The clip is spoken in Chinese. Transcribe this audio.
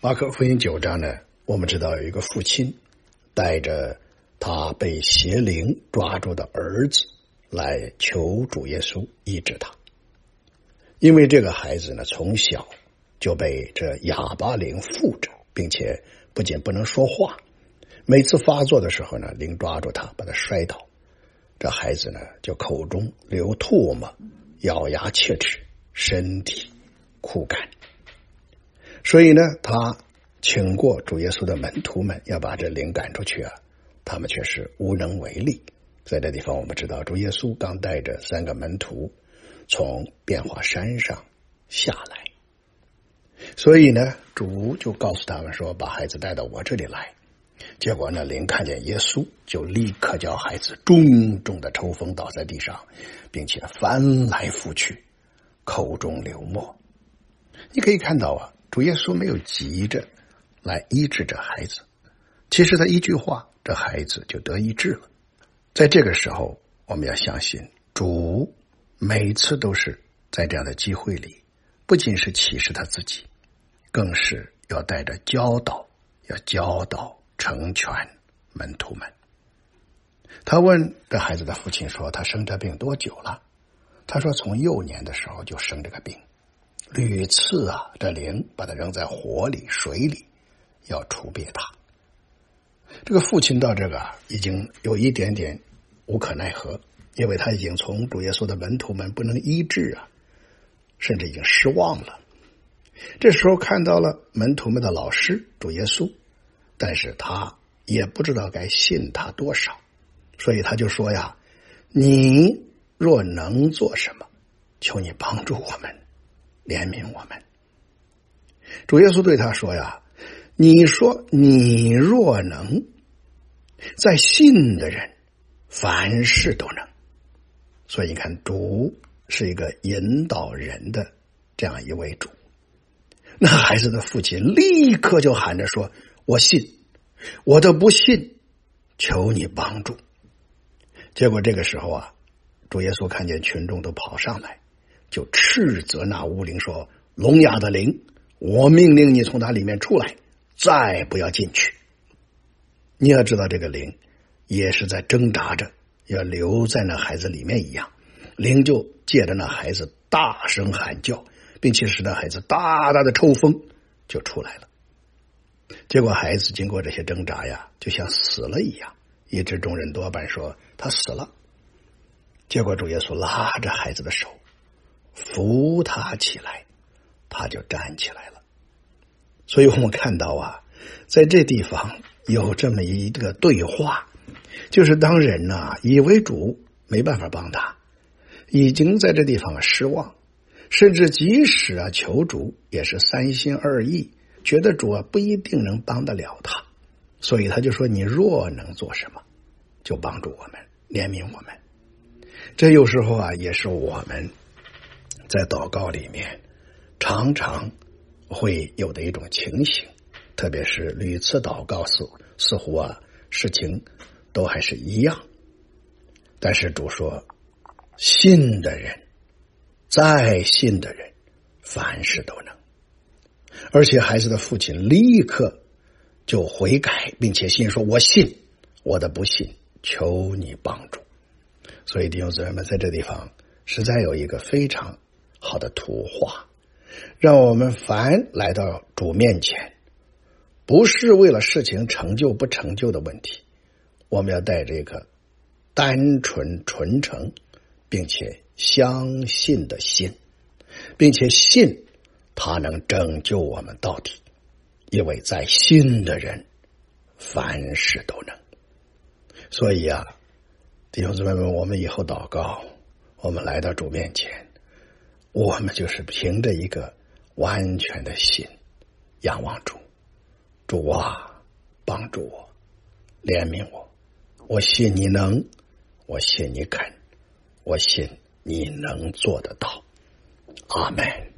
马可福音9章呢，我们知道有一个父亲带着他被邪灵抓住的儿子来求主耶稣医治他。因为这个孩子呢，从小就被这哑巴灵附着，并且不仅不能说话，每次发作的时候呢，灵抓住他把他摔倒，这孩子呢就口中流唾沫，咬牙切齿，身体枯干。所以呢，他请过主耶稣的门徒们要把这灵赶出去啊，他们却是无能为力。在这地方我们知道，主耶稣刚带着3个门徒从变化山上下来，所以呢，主就告诉他们说，把孩子带到我这里来。结果呢，灵看见耶稣，就立刻叫孩子重重的抽风倒在地上，并且翻来覆去，口中流沫。你可以看到啊，主耶稣没有急着来医治这孩子，其实他一句话，这孩子就得医治了。在这个时候，我们要相信主每次都是在这样的机会里，不仅是启示他自己，更是要带着教导，要教导成全门徒们。他问这孩子的父亲说，他生这病多久了？他说从幼年的时候就生这个病，屡次啊，这灵把他扔在火里水里，要除别他。这个父亲到这个已经有一点点无可奈何，因为他已经从主耶稣的门徒们不能医治啊，甚至已经失望了。这时候看到了门徒们的老师主耶稣，但是他也不知道该信他多少，所以他就说呀，你若能做什么，求你帮助我们，怜悯我们。主耶稣对他说呀，你说你若能，在信的人凡事都能。所以你看，主是一个引导人的这样一位主。那孩子的父亲立刻就喊着说，我信，我的不信求你帮助。结果这个时候啊，主耶稣看见群众都跑上来，就斥责那污灵说，聋哑的灵，我命令你从他里面出来，再不要进去。你要知道，这个灵也是在挣扎着要留在那孩子里面一样，灵就借着那孩子大声喊叫，并且使那孩子大大的抽风就出来了。结果孩子经过这些挣扎呀，就像死了一样，以致众人多半说他死了。结果主耶稣拉着孩子的手扶他起来，他就站起来了。所以我们看到啊，在这地方有这么一个对话，就是当人呢以为主没办法帮他，已经在这地方失望，甚至即使啊求主也是三心二意，觉得主啊不一定能帮得了他，所以他就说，你若能做什么，就帮助我们，怜悯我们。这有时候啊，也是我们在祷告里面常常会有的一种情形，特别是屡次祷告似乎啊事情都还是一样。但是主说，信的人，再信的人，凡事都能。而且孩子的父亲立刻就悔改，并且信说，我信，我的不信求你帮助。所以弟兄姊妹们，在这地方实在有一个非常好的图画，让我们凡来到主面前，不是为了事情成就不成就的问题，我们要带这个单纯纯诚并且相信的心，并且信他能拯救我们到底，因为在信的人凡事都能。所以啊，弟兄姊妹们，我们以后祷告，我们来到主面前，我们就是凭着一个完全的心仰望主。主啊，帮助我，怜悯我，我信你能，我信你肯，我信你能做得到。阿们。